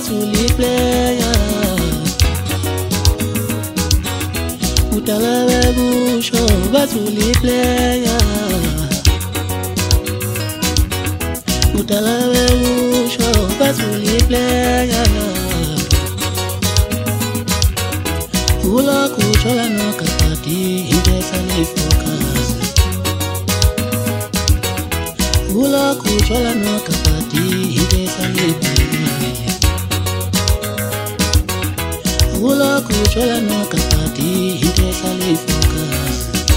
bathuli player udala bekusho bathuli player udala bekusho bathuli player ula kuchola no kapati indesa ni focus ula kuchola no kapati indesa ni ula kuchola no kapati indesa ni focus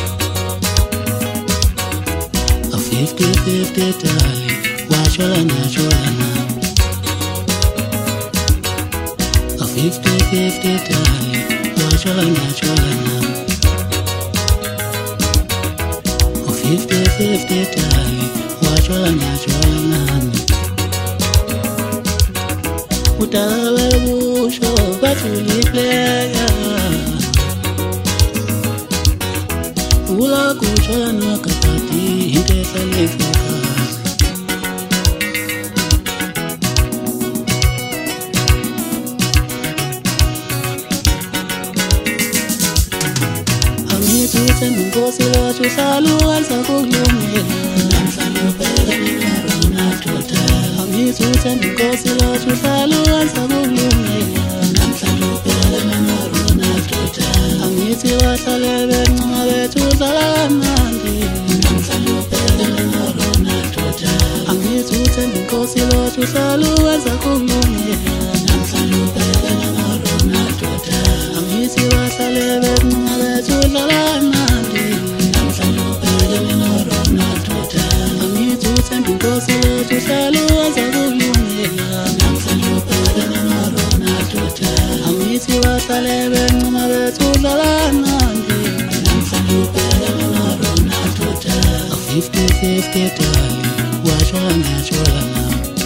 a 50-50 tali wachola na chola na a 50-50 tali wachola na chola na a 50-50 tali wachola na chola na udala bekusho bathuli player ula kuchola no kapati indesa ni focus angithuthi nonkosi lothu salukanisa kukulungela namhlanje ubhekene noRonaldo angithuthi nonkosi lothu salukanisa kukulungela namhlanje ubhekene noRonaldo angithi wahlale bencuma bethu zalamandi namhlanje ubhekene noRonaldo angithuthi nonkosi lothu salukanisa kukulungela namhlanje ubhekene noRonaldo angithi wahlale bencuma bethu zalamandi namhlanje ubhekene noRonaldo angithuthi nonkosi lothu salukanisa kukulungela namhlanje ubhekene noRonaldo angithi wahlale bencuma bethu zalamandi namhlanje ubhekene noRonaldo a 50-50 tali wachola na chola na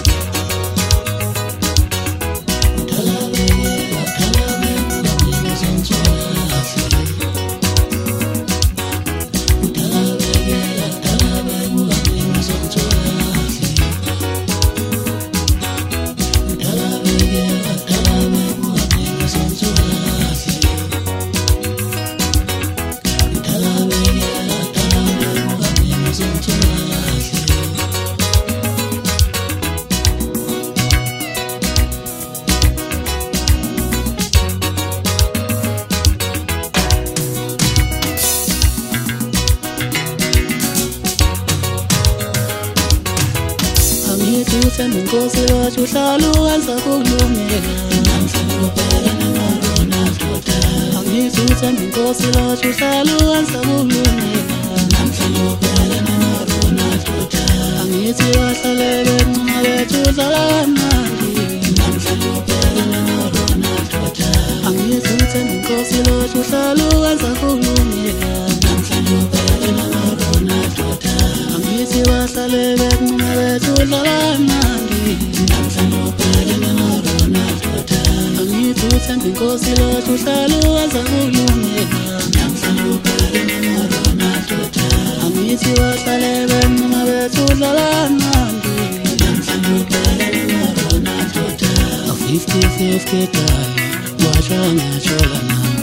angithuthi nonkosi lothu salukanisa kukulungela namhlanje ubhekene noRonaldo angithuthi nonkosi lothu salukanisa kukulungela namhlanje ubhekene noRonaldo angithi wahlale bencuma bethu zalamandi namhlanje ubhekene noRonaldo angithuthi nonkosi lothu salukanisa kukulungela namhlanje ubhekene noRonaldo angithi wahlale bencuma bethu zalamandi namhlanje ubhekene noRonaldo angithuthi nonkosi lothu salukanisa kukulungela namhlanje ubhekene noRonaldo angithi wahlale bencuma bethu zalamandi namhlanje ubhekene noRonaldo a 50-50 tali wachola na chola na